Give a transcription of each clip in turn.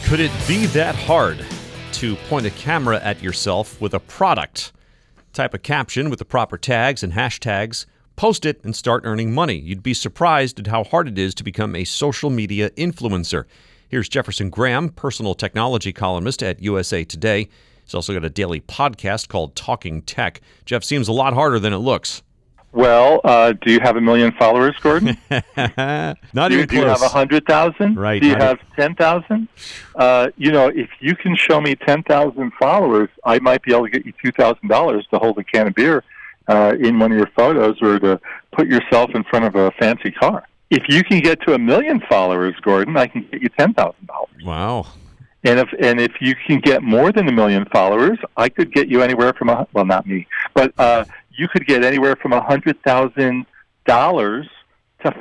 Could it be that hard to point a camera at yourself with a product? Type a caption with the proper tags and hashtags, post it, and start earning money. You'd be surprised at how hard it is to become a social media influencer. Here's Jefferson Graham, personal technology columnist at USA Today. He's also got a daily podcast called Talking Tech. Jeff, seems a lot harder than it looks. Well, do you have 1 million followers, Gordon? Not even close. Do you have 100,000? Right. Do you have 10,000? If you can show me 10,000 followers, I might be able to get you $2,000 to hold a can of beer in one of your photos, or to put yourself in front of a fancy car. If you can get to 1 million followers, Gordon, I can get you $10,000. Wow. And if you can get more than 1 million followers, I could get you anywhere from not me, but you could get anywhere from $100,000 to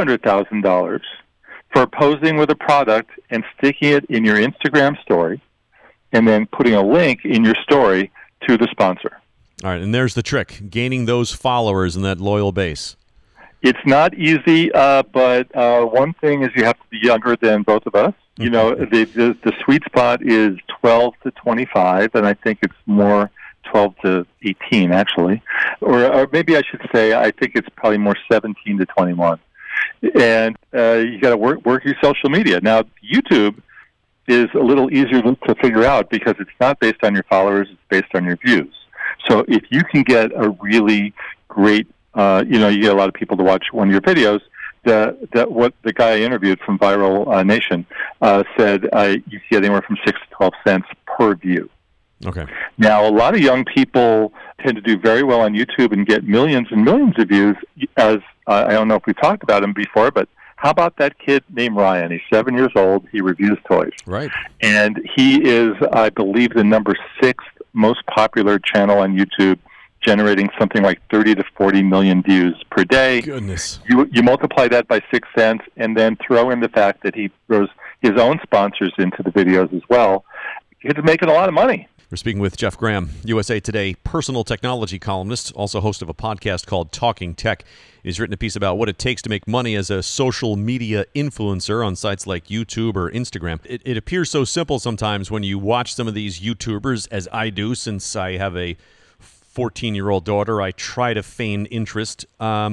$500,000 for posing with a product and sticking it in your Instagram story, and then putting a link in your story to the sponsor. All right, and there's the trick: gaining those followers and that loyal base. It's not easy, but one thing is you have to be younger than both of us. You know, the sweet spot is 12 to 25, and I think it's more 12 to 18, actually. Or maybe I should say I think it's probably more 17 to 21. And you got to work your social media. Now, YouTube is a little easier to figure out because it's not based on your followers, it's based on your views. So if you can get a really great, you get a lot of people to watch one of your videos, what the guy I interviewed from Viral Nation said, you get anywhere from 6 to 12 cents per view. Okay. Now, a lot of young people tend to do very well on YouTube and get millions and millions of views. As I don't know if we talked about him before, but how about that kid named Ryan? He's 7 years old. He reviews toys. Right. And he is, I believe, the number 6th most popular channel on YouTube, generating something like 30 to 40 million views per day. Goodness. You multiply that by 6 cents, and then throw in the fact that he throws his own sponsors into the videos as well. He's making a lot of money. We're speaking with Jeff Graham, USA Today personal technology columnist, also host of a podcast called Talking Tech. He's written a piece about what it takes to make money as a social media influencer on sites like YouTube or Instagram. It appears so simple sometimes when you watch some of these YouTubers, as I do, since I have a 14-year-old daughter. I try to feign interest.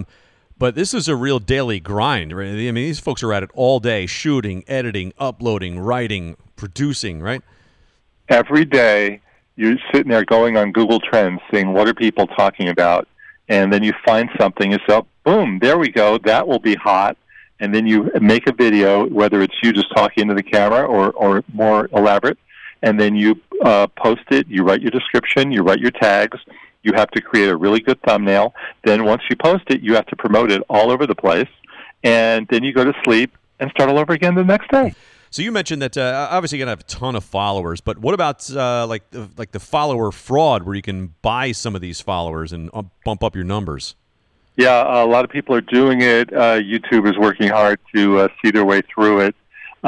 But this is a real daily grind, right? I mean, these folks are at it all day, shooting, editing, uploading, writing, producing, right? Every day, you're sitting there going on Google Trends, saying, what are people talking about? And then you find something, and so, boom, there we go, that will be hot. And then you make a video, whether it's you just talking into the camera or more elaborate, and then you post it, you write your description, you write your tags, you have to create a really good thumbnail. Then once you post it, you have to promote it all over the place, and then you go to sleep and start all over again the next day. So you mentioned that obviously you're going to have a ton of followers, but what about like the follower fraud, where you can buy some of these followers and bump up your numbers? Yeah, a lot of people are doing it. YouTube is working hard to see their way through it,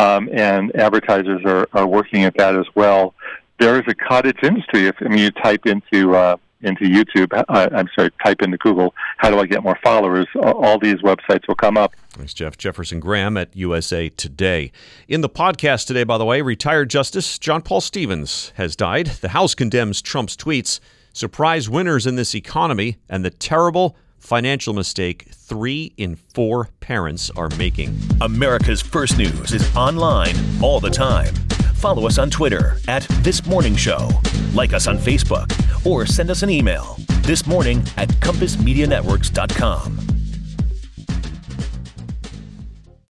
and advertisers are working at that as well. There is a cottage industry. You type into YouTube, type into Google, how do I get more followers? All these websites will come up. Thanks, Jeff. Jefferson Graham at USA Today. In the podcast today, by the way, retired Justice John Paul Stevens has died. The House condemns Trump's tweets, surprise winners in this economy, and the terrible financial mistake 3 in 4 parents are making. America's First News is online all the time. Follow us on Twitter @ThisMorningShow. Like us on Facebook or send us an email thismorning@compassmedianetworks.com.